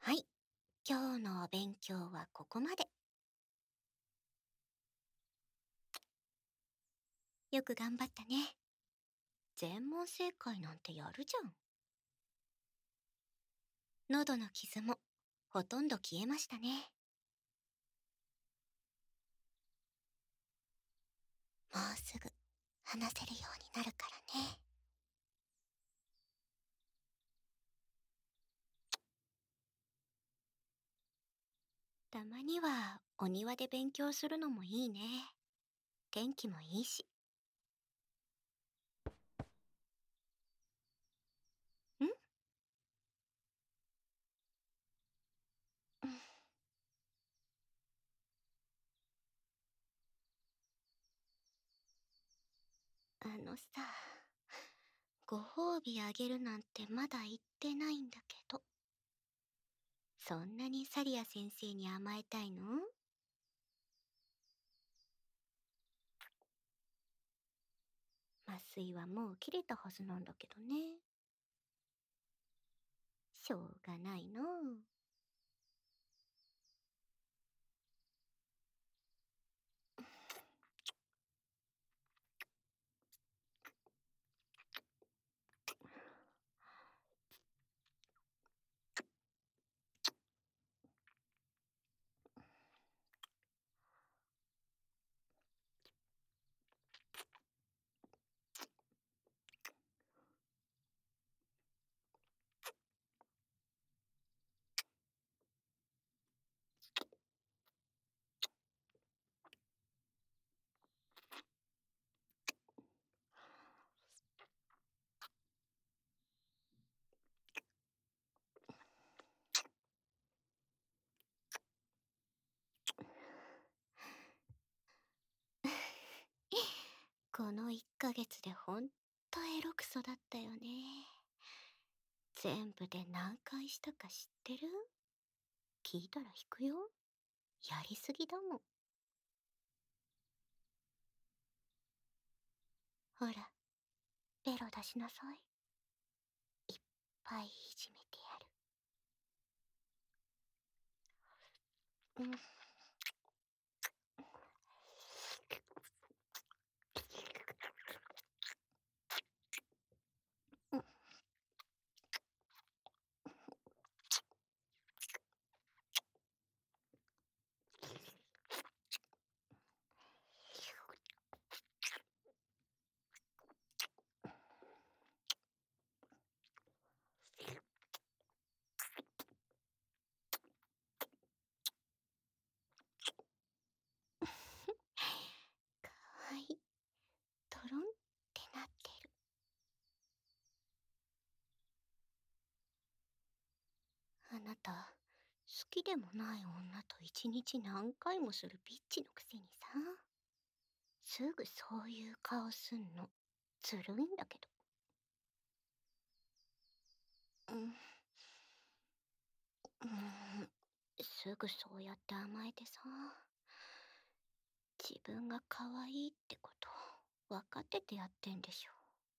はい、今日のお勉強はここまで。よく頑張ったね。全問正解なんてやるじゃん。喉の傷もほとんど消えましたね。もうすぐ話せるようになるからね。たまにはお庭で勉強するのもいいね。天気もいいし。ん？あのさ、ご褒美あげるなんてまだ言ってないんだけど、そんなにサリア先生に甘えたいの？麻酔はもう切れたはずなんだけどね。しょうがないのう。この1ヶ月でほんとエロクソだったよね。全部で何回したか知ってる？聞いたら引くよ。やりすぎだもん。ほら、ベロ出しなさい。いっぱいいじめてやる。うん。かわいい。トロンってなってる。あなた、好きでもない女と一日何回もするビッチのくせにさ、すぐそういう顔すんの。ずるいんだけど。うん。すぐそうやって甘えてさ、自分が可愛いってこと分かっててやってんでしょ。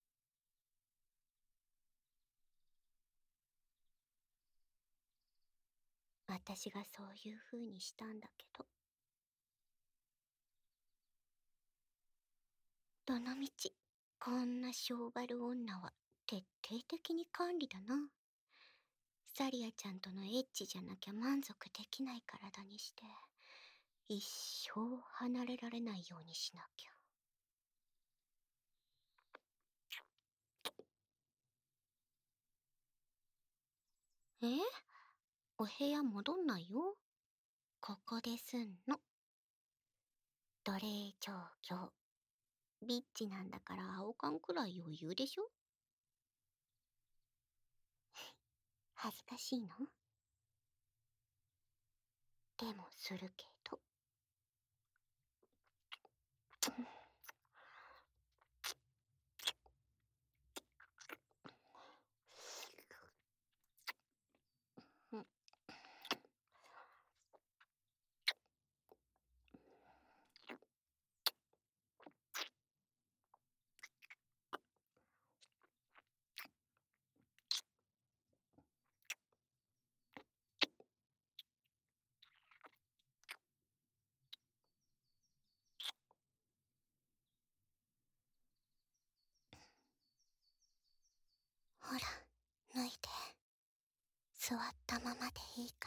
私がそういう風にしたんだけど。どのみち、こんな性悪女は徹底的に管理だな。サリアちゃんとのエッチじゃなきゃ満足できない体にして、一生離れられないようにしなきゃ。え？お部屋戻んないよ。ここですんの。奴隷状況。ビッチなんだから青缶くらい余裕でしょ？恥ずかしいの？でもするけど。うん。 座ったままでいいから。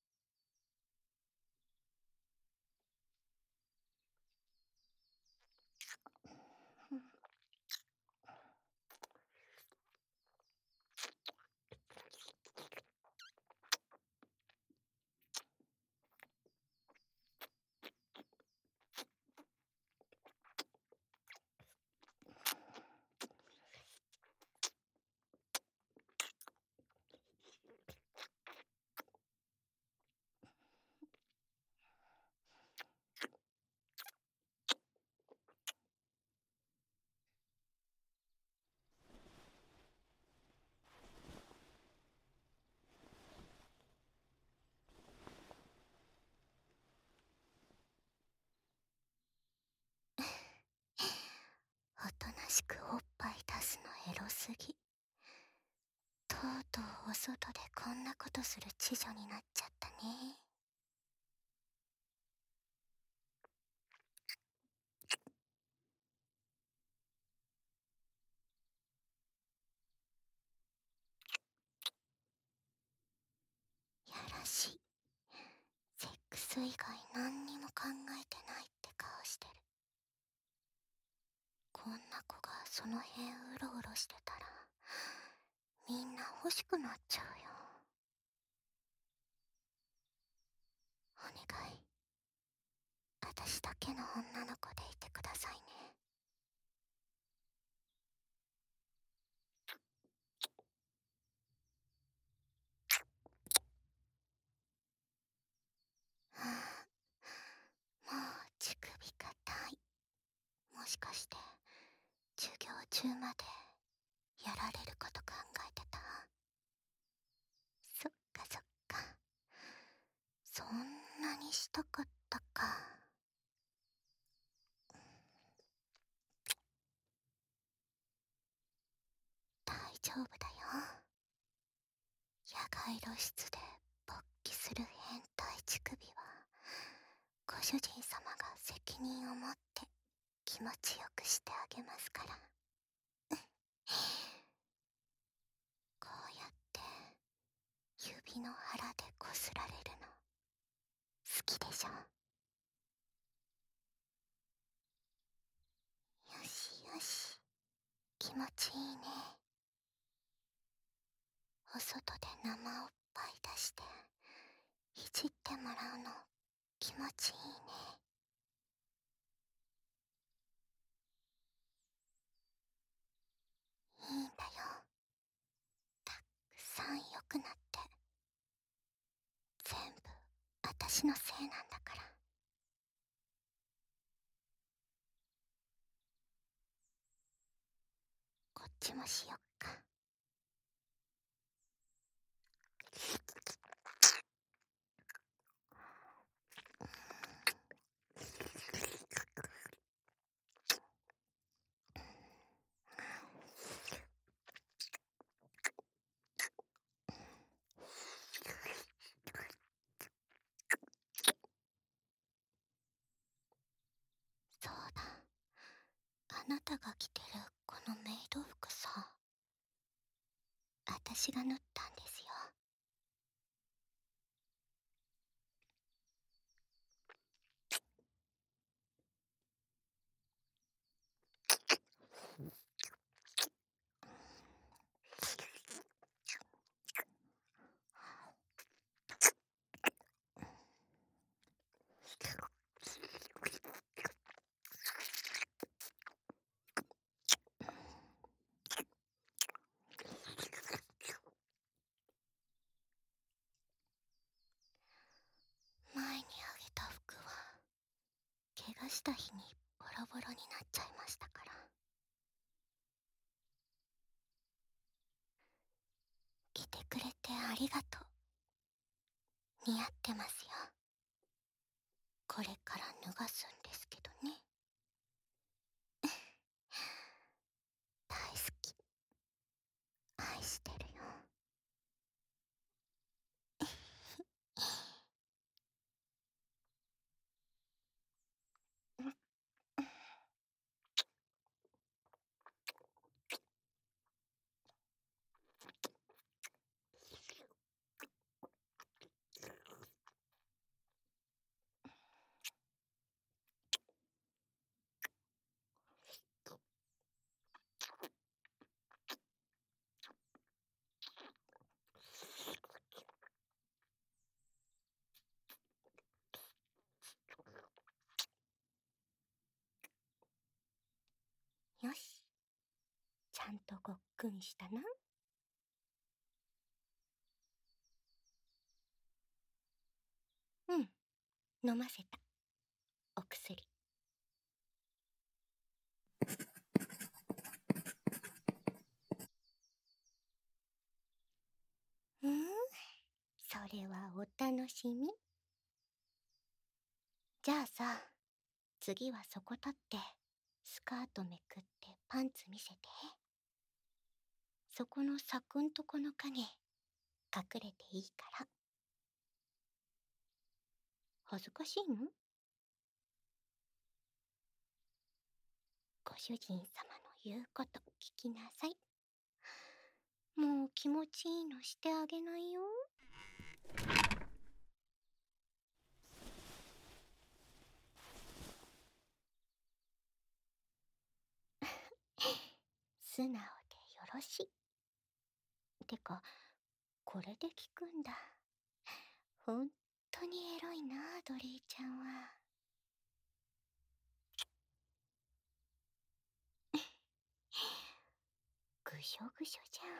おとなしくおっぱい出すのエロすぎ。とうとうお外でこんなことする知女になっちゃったね。やらしい。セックス以外何にも考えてないって顔してる。こんな子がその辺うろうろしてたらみんな欲しくなっちゃうよ。お願い、私だけの女の子でいてくださいね。はあ、もう乳首硬い。もしかして授業中までやられること考えてた？そっかそっか。そんなにしたかったか。大丈夫だよ。野外露出で勃起する変態乳首はご主人様が責任を持って気持ちよくしてあげますから。こうやって指の腹でこすられるの好きでしょ？よしよし、気持ちいいね。お外で生おっぱい出していじってもらうの気持ちいいね。いいんだよ。たくさん良くなって。全部私のせいなんだから。こっちもしよっか。そうだ、あなたが着てるこのメイド服さ、私が縫ったんですよ。前にあげた服は怪我した日にボロボロになっちゃいましたから。着てくれてありがとう。似合ってますよ。これから脱がすんですけどね。大好き、愛してるよ。 ゃんとごっくんしたな。うん、飲ませた。お薬。それはお楽しみ。じゃあさ、次はそこ立って、スカートめくってパンツ見せて。そこの柵んとこの影、隠れていいから。恥ずかしいの？ご主人様の言うこと聞きなさい。もう気持ちいいのしてあげないよ。素直でよろしい。てか、これで聞くんだ。ほんとにエロいな、ドリーちゃんは。ぐしょぐしょじゃん。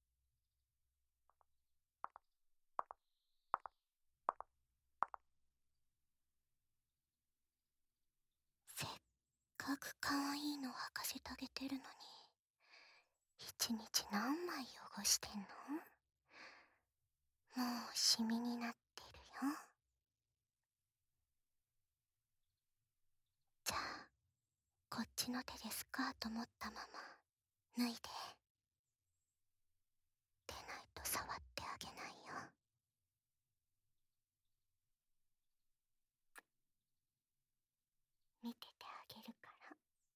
せっかく可愛いの履かせてあげてるのに、一日何枚汚してんの？もうシミになってるよ。じゃあ、こっちの手でスカート持ったまま脱いで。でないと触ってあげないよ。見ててあげるから。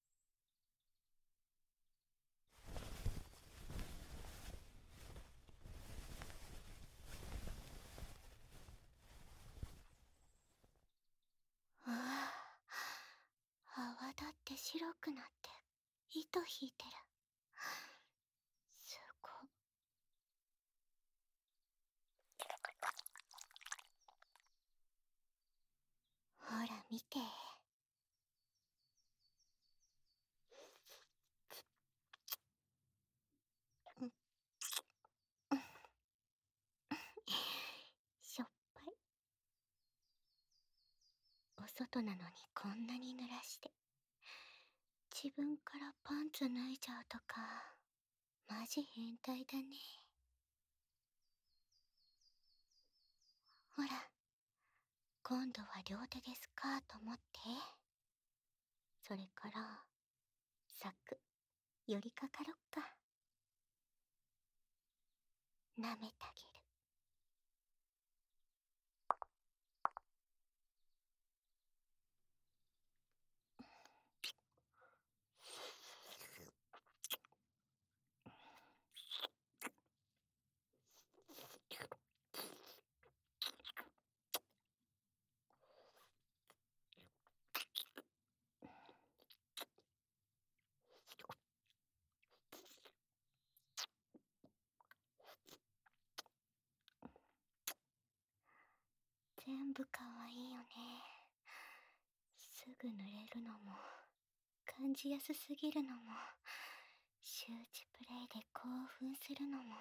ああ、泡だって白くなって糸引いてる。すご。ほら見て。しょっぱい。お外なのにこんなに濡らして、自分からパンツ脱いじゃうとか、マジ変態だね。ほら、今度は両手でスカート持って。それから、サク、寄りかかろっか。舐めてあげる。全部可愛いよね。すぐ濡れるのも、感じやすすぎるのも、周知プレイで興奮するのも。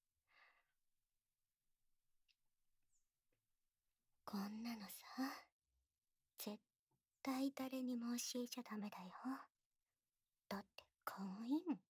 こんなのさ、絶対誰にも教えちゃダメだよ。だって可愛いもん。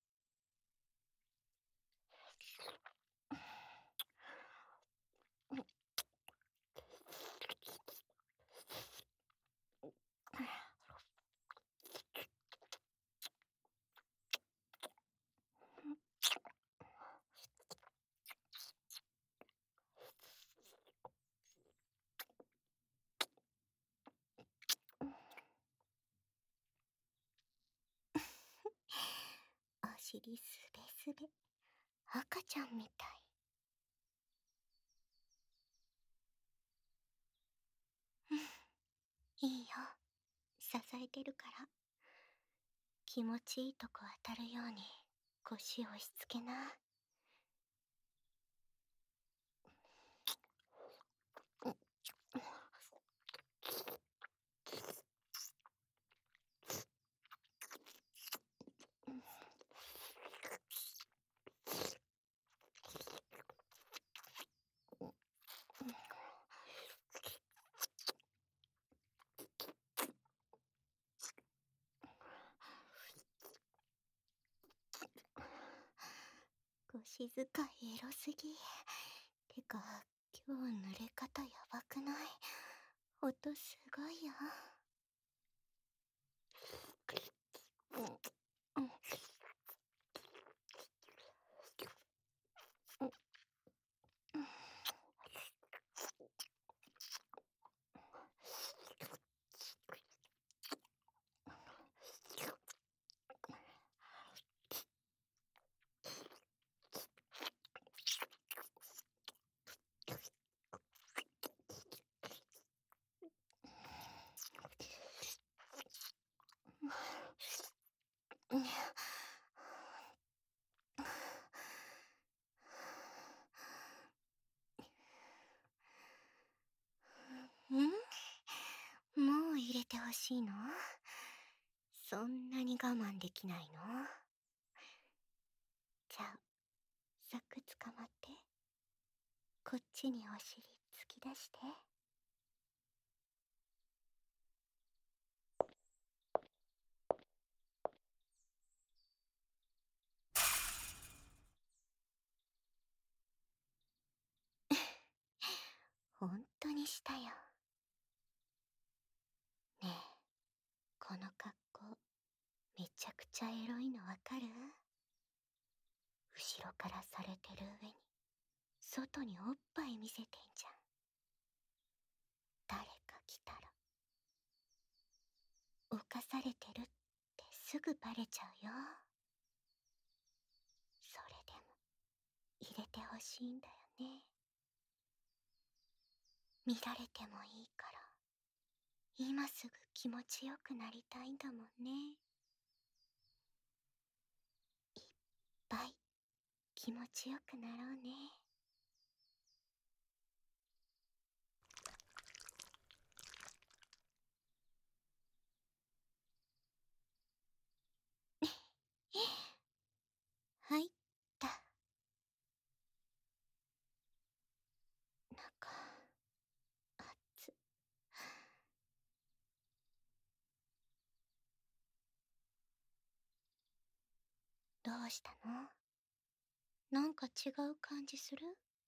お尻すべすべ、赤ちゃんみたい。いいよ、支えてるから。気持ちいいとこ当たるように腰を押し付けな。 静かエロすぎ。てか、今日濡れ方やばくない？音すごいよ。うん、うん、うん、うん。もう入れてほしいの？そんなに我慢できないの？じゃあ、サク捕まって。こっちにお尻突き出して。本当にしたよ。ねえ、この格好、めちゃくちゃエロいのわかる？後ろからされてる上に、外におっぱい見せてんじゃん。誰か来たら、犯されてるってすぐバレちゃうよ。それでも、入れてほしいんだよね。見られてもいいから、今すぐ気持ちよくなりたいんだもんね。いっぱい気持ちよくなろうね。入った。中、熱。どうしたの？なんか違う感じする？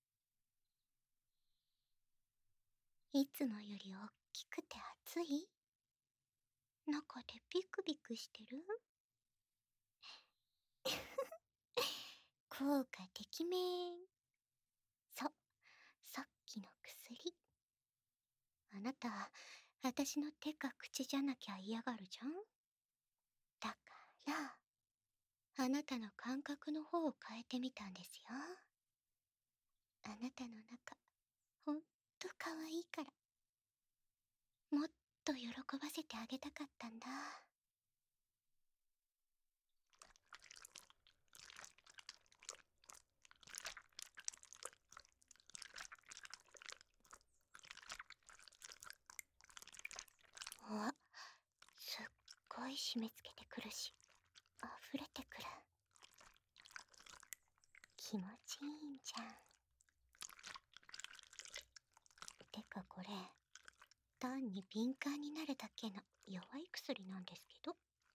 いつもよりおっきくて熱い？中でビクビクしてる？効果てきめん。そう、さっきの薬。あなた、私の手か口じゃなきゃ嫌がるじゃん？だから、あなたの感覚の方を変えてみたんですよ。あなたの中、ほんと可愛いから。もっと喜ばせてあげたかったんだ。あ、すっごい締め付けてくるし、溢れてくる。気持ちいいんじゃん。てかこれ、単に敏感になるだけの弱い薬なんですけど。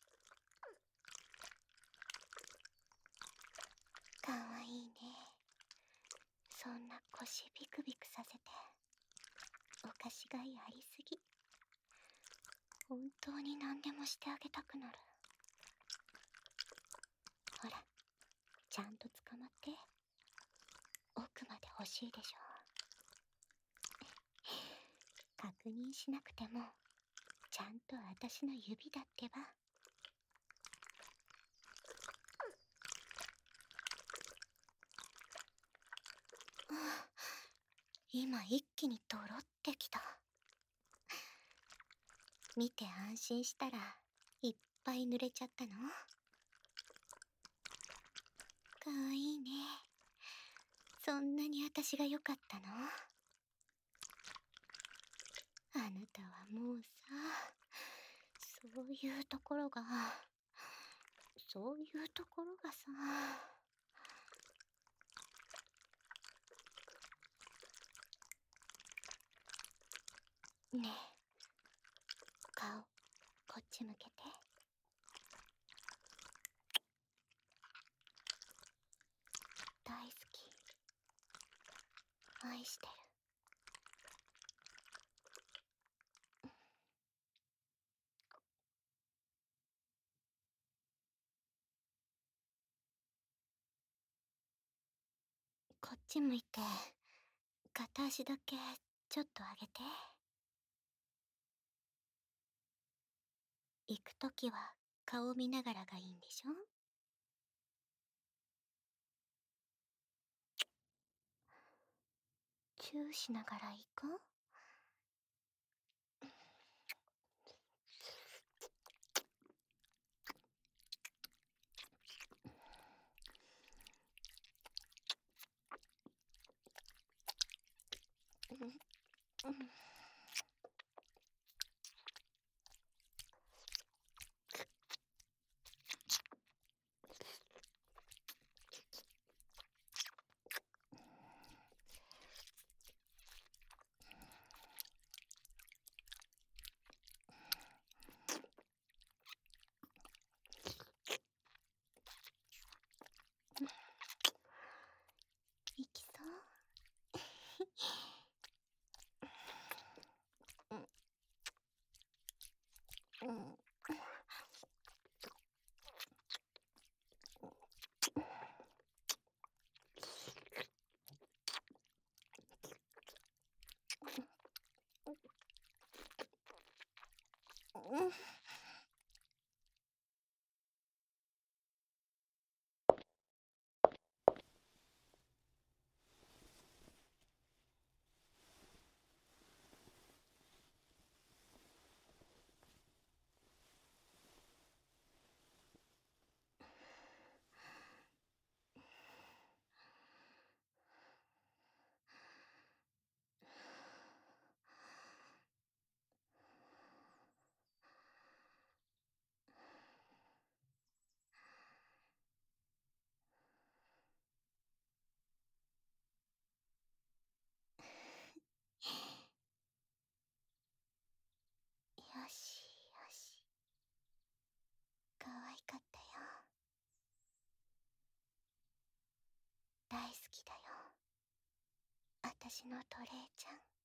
かわいいね。そんな腰ビクビクさせて、お菓子がいありすぎ。本当に何でもしてあげたくなる。ほら、ちゃんと捕まって。奥まで欲しいでしょ。確認しなくても、ちゃんと私の指だってば。今一気にドロってきた。見て安心したら、いっぱい濡れちゃったの？かわいいね。そんなに私が良かったの？あなたはもうさ、そういうところが、そういうところがさ。ねえ、顔、こっち向けて。大愛してる。こっち向いて、片足だけちょっと上げて。行くときは顔見ながらがいいんでしょ？チューしながら行く？うん。行きそう？うん。うん。よしよし。可愛かったよ。大好きだよ。あたしのトレイちゃん。